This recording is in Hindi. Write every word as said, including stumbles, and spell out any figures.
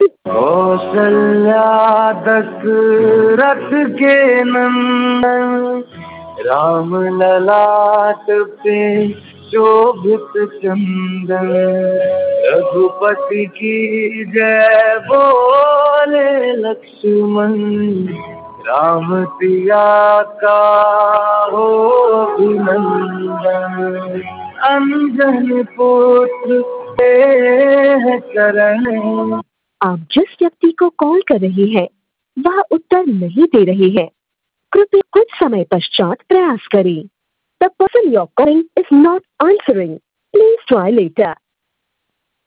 कौशल्या दशरथ के नंदन, राम ललाट पे शोभित चंदन। रघुपति की जय बोले लक्ष्मण, राम सिया का हो अभिनंदन। अंजन पुत्र ते है चरण। आप जिस व्यक्ति को कॉल कर रहे हैं वह उत्तर नहीं दे रहे हैं। कृपया कुछ समय पश्चात प्रयास करें। The person you're calling is not answering. Please try later.